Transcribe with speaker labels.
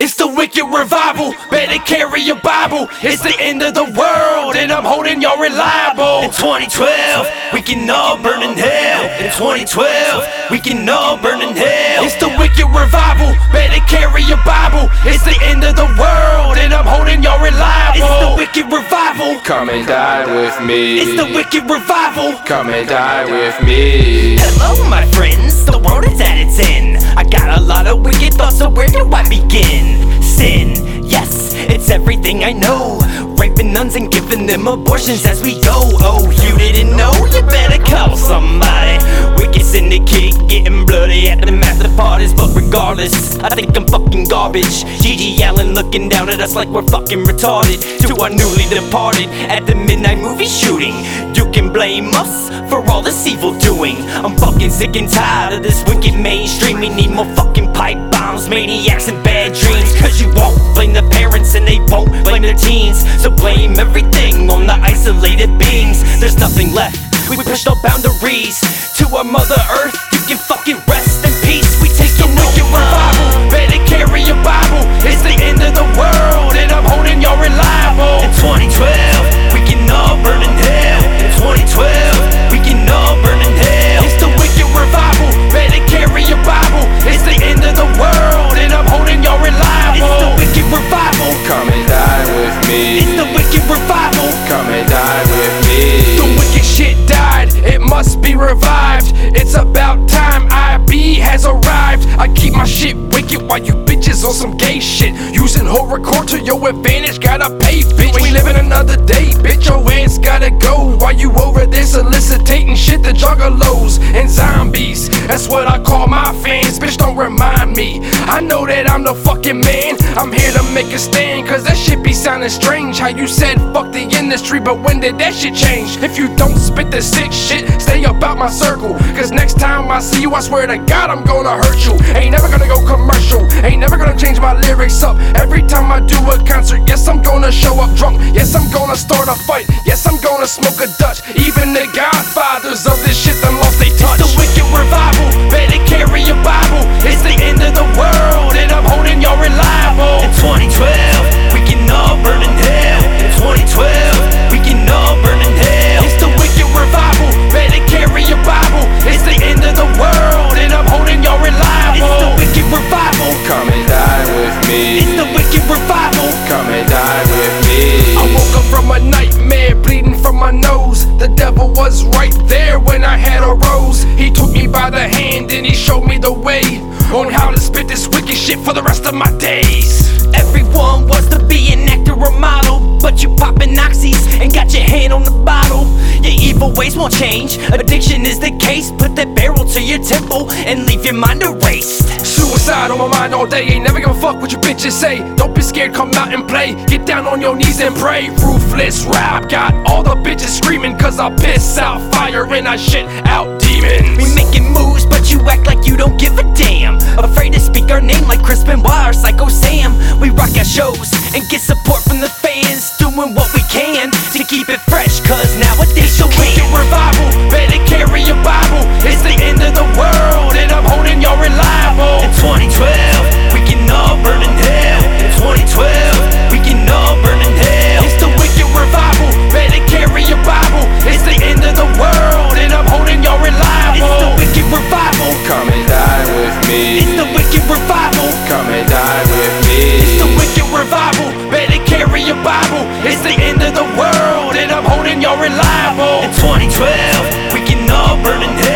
Speaker 1: It's the wicked revival, better carry your Bible. It's the end of the world and I'm holding y'all reliable. In 2012, we can all burn in hell. In 2012, we can all burn in hell. It's the wicked revival, better carry your Bible. It's the end of the world and I'm holding y'all reliable. It's the wicked revival,
Speaker 2: come and die with me.
Speaker 1: it's the wicked revival,
Speaker 2: Come and die with me.
Speaker 1: hello my friends, the world is at its end. I got a lot of wicked thoughts, so where do I begin? Sin, yes, it's everything I know. Raping nuns and giving them abortions as we go. Oh, you didn't know? You better call somebody. Wicked syndicate getting bloody at the master parties. But regardless, I think I'm fucking garbage. Gigi Allen looking down at us like we're fucking retarded. To our newly departed at the midnight movie shooting, you can blame us for all this evil doing. I'm fucking sick and tired of this wicked mainstream. We need more fucking pipe bombs, maniacs and bad dreams. Cause you won't blame the parents and they won't blame their teens. So blame everything on the isolated beings. There's nothing left, we pushed our boundaries. To our mother earth, you can fucking rest in peace. We take the wicked revival, better carry your Bible. It's the end of the world and I'm holding y'all reliable. In 2012, we can all burn in hell. In 2012, we can all burn in hell. It's the wicked revival, better carry your Bible. It's the end of the world and I'm holding y'all reliable. It's the wicked revival,
Speaker 2: Come and die with me.
Speaker 1: it's the wicked revival.
Speaker 2: Come and die with me.
Speaker 3: The wicked shit died, it must be revived. It's about time IB has arrived. I keep my shit wicked while you bitches on some gay shit. Using horror core to your advantage, gotta pay, bitch. We living another day, bitch, your ass gotta go. While you over there soliciting shit to juggalos and zombies. That's what I call my fans, bitch, don't remind me. I know that I'm the fucking man, I'm here to make a stand. Cause that shit be sounding strange, how you said fuck the industry, but when did that shit change? If you don't spit the sick shit, stay about my circle. Cause next time I see you, I swear to God I'm gonna hurt you. Ain't never gonna go commercial, ain't never gonna change my lyrics up. Every time I do a concert, yes I'm gonna show up drunk. Yes I'm gonna start a fight, yes I'm gonna smoke a Dutch. Even the godfathers of this shit done lost they touch.
Speaker 1: It's the wicked revival, better carry your Bible. It's the end of the world and I'm holding y'all reliable. In 2012, we can all burn in hell. In 2012, we can all burn in hell. It's the wicked revival, better carry your Bible. It's the end of the world and I'm holding y'all reliable. It's the wicked revival,
Speaker 2: Come and die with me.
Speaker 1: it's the wicked revival.
Speaker 2: Come and die with me.
Speaker 3: I woke up from a nightmare, bleeding from my nose. The devil was right there when I had a rose. He took me by the hand and he showed me the way on how to spit this wicked shit for the rest of my days.
Speaker 1: Everyone wants to be an actor or model, but you poppin' oxys and got your hand on the bottle. Your evil ways won't change, addiction is the case. Put that barrel to your temple and leave your mind erased.
Speaker 3: Suicide on my mind all day, ain't never give a fuck what you bitches say. Don't be scared, come out and play. Get down on your knees and pray. Ruthless rap, got all the bitches screaming. Cause I piss out fire and I shit out demons.
Speaker 1: We making moves, but you act like you don't give a damn. Afraid to speak our name like Chris Benoit or Psycho Sam. We rock our shows and get support from the fans, doing what we can to keep it fresh. Cause nowadays the wicked revival, better carry your Bible. It's the end of the world and I'm holding y'all reliable. In 2012, we can all burn in hell. In 2012, we can all burn in hell. It's the wicked revival, better carry your Bible. It's the end of the world and I'm holding y'all reliable. It's the wicked revival,
Speaker 2: Come and die with me.
Speaker 1: it's the wicked revival.
Speaker 2: Come and die with
Speaker 1: It's the
Speaker 2: me.
Speaker 1: wicked revival, better carry your Bible. It's the end of the world and I'm holding y'all reliable. In 2012, we can all burn in hell.